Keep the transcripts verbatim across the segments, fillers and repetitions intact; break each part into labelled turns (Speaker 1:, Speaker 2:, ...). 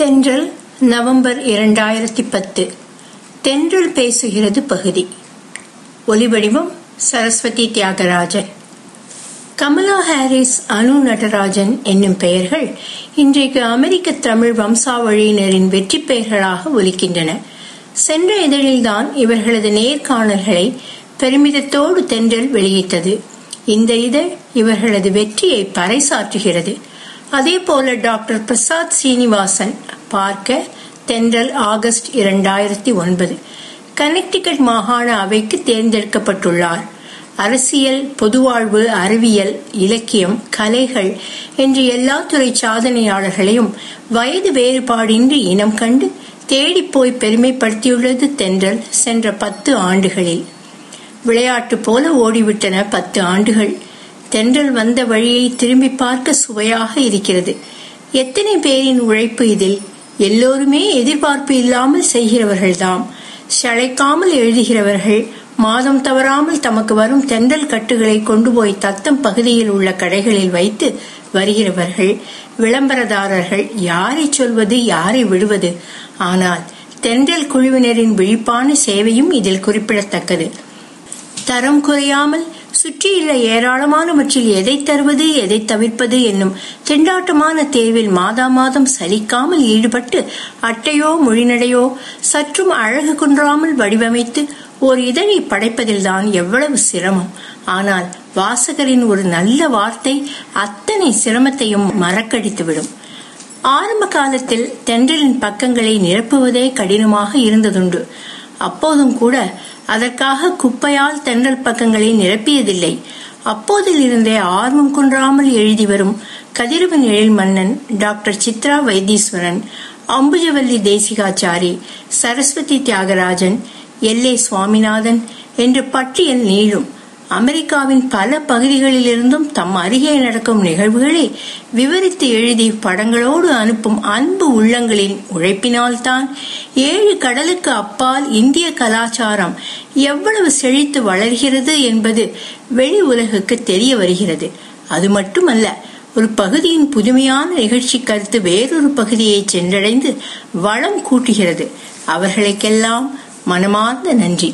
Speaker 1: தென்றல் நவம்பர் இரண்டாயிரத்தி பத்து. தென்றல் பேசுகிறது பகுதி. ஒலிவடிவம் சரஸ்வதி தியாகராஜன். கமலா ஹாரிஸ், அனு நடராஜன் என்னும் பெயர்கள் இன்றைக்கு அமெரிக்க தமிழ் வம்சாவழியினரின் வெற்றி பெயர்களாக ஒலிக்கின்றன. சென்ற இதழில்தான் இவர்களது நேர்காணல்களை பெருமிதத்தோடு தென்றல் வெளியிட்டது. இந்த இதழ் இவர்களது வெற்றியை பறைசாற்றுகிறது. அதே போல டாக்டர் பிரசாத் சீனிவாசன் பார்க்க தென்றல் ஆகஸ்ட் இரண்டாயிரத்தி ஒன்பது கனெக்டிகட் மாகாண அவைக்கு தேர்ந்தெடுக்கப்பட்டுள்ளார். அரசியல், பொதுவாழ்வு, அறிவியல், இலக்கியம், கலைகள் என்று எல்லா துறை சாதனையாளர்களையும் வயது வேறுபாடின்றி இனம் கண்டு தேடிப்போய் பெருமைப்படுத்தியுள்ளது தென்றல் சென்ற பத்து ஆண்டுகளில். விளையாட்டு போல ஓடிவிட்டன பத்து ஆண்டுகள். தென்றல் வந்த வழியை திரும்பி பார்க்க சுவையாக இருக்கிறது. எத்தனை பேரின் உழைப்பு இதில்! எல்லோருமே எதிர்பார்ப்பு இல்லாமல் செய்கிறவர்கள்தாம். சளைக்காமல் எழுதுகிறவர்கள், மாதம் தவறாமல் தமக்கு வரும் தென்றல் கட்டுகளை கொண்டு போய் தத்தம் பகுதியில் உள்ள கடைகளில் வைத்து வருகிறவர்கள், விளம்பரதாரர்கள். யாரை சொல்வது, யாரை விடுவது? ஆனால் தென்றல் குழுவினரின் விழிப்பான சேவையும் இதில் குறிப்பிடத்தக்கது. தரம் குறையாமல் சுற்றியுள்ள ஏராளமானவற்றில் எதை தருவது, எதை தவிர்ப்பது என்னும் திண்டாட்டமான தேர்வில் மாதா மாதம் சலிக்காமல் ஈடுபட்டு அட்டையோ மொழிநடையோ சற்றும் அழகு குன்றாமல் வடிவமைத்து ஓர் இதழை படைப்பதில்தான் எவ்வளவு சிரமம்! ஆனால் வாசகரின் ஒரு நல்ல வார்த்தை அத்தனை சிரமத்தையும் மறக்கடித்துவிடும். ஆரம்ப காலத்தில் தென்றலின் பக்கங்களை நிரப்புவதே கடினமாக இருந்ததுண்டு. அப்போதும் கூட அதற்காக குப்பையால் தென்றல் பக்கங்களை நிரப்பியதில்லை. அப்போதிலிருந்தே ஆர்வம் குன்றாமல் எழுதி வரும் Kathiravan Ezhil Mannan, doctor Chitra Vaitheeswaran, Ambujavalli Desikachari, Saraswathi Thiagarajan, L A Swaminathan என்று பட்டியல் நீளும். அமெரிக்காவின் பல பகுதிகளிலிருந்தும் தம் அருகே நடக்கும் நிகழ்வுகளை விவரித்து எழுதி படங்களோடு அனுப்பும் அன்பு உள்ளங்களின் உழைப்பினால்தான் ஏழு கடலுக்கு அப்பால் இந்திய கலாச்சாரம் எவ்வளவு செழித்து வளர்கிறது என்பது வெளி உலகுக்கு தெரிய வருகிறது. அது மட்டுமல்ல, ஒரு பகுதியின் புதுமையான நிகழ்ச்சி கருத்து வேறொரு பகுதியை சென்றடைந்து வளம் கூட்டுகிறது. அவர்களுக்கெல்லாம் மனமார்ந்த நன்றி.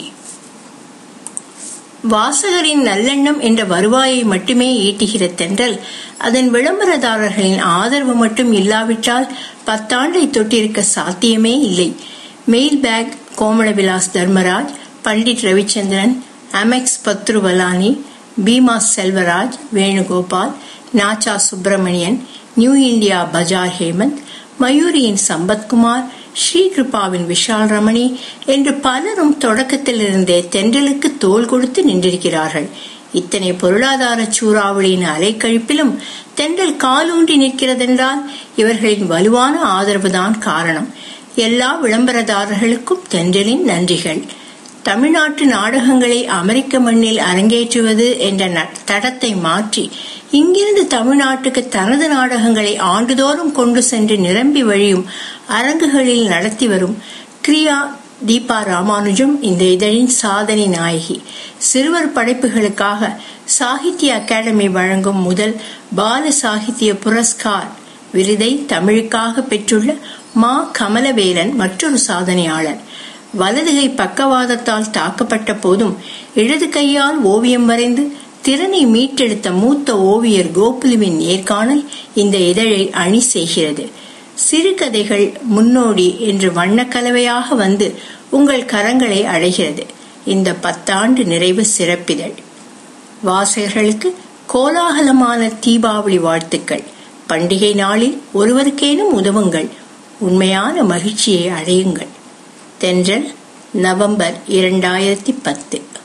Speaker 1: வாசகரின் நல்லெண்ணம் என்ற வருவாயை மட்டுமே ஈட்டுகிற தென்றல் அதன் விளம்பரதாரர்களின் ஆதரவு மட்டும் இல்லாவிட்டால் பத்தாண்டை தொட்டிருக்க சாத்தியமே இல்லை. Mail bag Komalavilas Dharmaraj, Pandit Ravichandran, Amex பத்ருவலானி, பீமா செல்வராஜ், வேணுகோபால், நாச்சா சுப்பிரமணியன், நியூ இந்தியா பஜார் ஹேமந்த், மயூரியின் சம்பத்குமார், ஸ்ரீ கிருபாவின் விஷால் ரமணி என்று பலரும் தொடக்கத்திலிருந்தே தென்றலுக்கு தோள் கொடுத்து நின்றிருக்கிறார்கள். இத்தனை பொருளாதார சூறாவளியின் அலைக்கழிப்பிலும் தென்றல் காலூன்றி நிற்கிறதென்றால் இவர்களின் வலுவான ஆதரவுதான் காரணம். எல்லா விளம்பரதாரர்களுக்கும் தென்றலின் நன்றிகள். தமிழ்நாட்டு நாடகங்களை அமெரிக்க மண்ணில் அரங்கேற்றுவது என்ற தடத்தை மாற்றி இங்கிருந்து தமிழ்நாட்டுக்கு தனது நாடகங்களை ஆண்டுதோறும் கொண்டு சென்று நிரம்பி வழியும் அரங்குகளில் நடத்தி வரும் கிரியா தீபா ராமானுஜம் இந்த இதழின் சாதனை நாயகி. சிறுவர் படைப்புகளுக்காக சாகித்ய அகாடமி வழங்கும் முதல் பால சாகித்ய புரஸ்கார் விருதை தமிழுக்காக பெற்றுள்ள மா கமலவேலன் மற்றொரு சாதனையாளர். வலதுகை பக்கவாதத்தால் தாக்கப்பட்ட போதும் இடது கையால் ஓவியம் வரைந்து திறனை மீட்டெடுத்த மூத்த ஓவியர் கோகுலுவின் நேர்காணல் இந்த இதழை அணி செய்கிறது. சிறுகதைகள் முன்னோடி என்று வண்ணக்கலவையாக வந்து உங்கள் கரங்களை அடைகிறது இந்த பத்தாண்டு நிறைவு சிறப்பிதழ். வாசகர்களுக்கு கோலாகலமான தீபாவளி வாழ்த்துக்கள். பண்டிகை நாளில் ஒருவருக்கேனும் உதவுங்கள், உண்மையான மகிழ்ச்சியை அடையுங்கள். தென்றல் நவம்பர் இரண்டாயிரத்தி பத்து.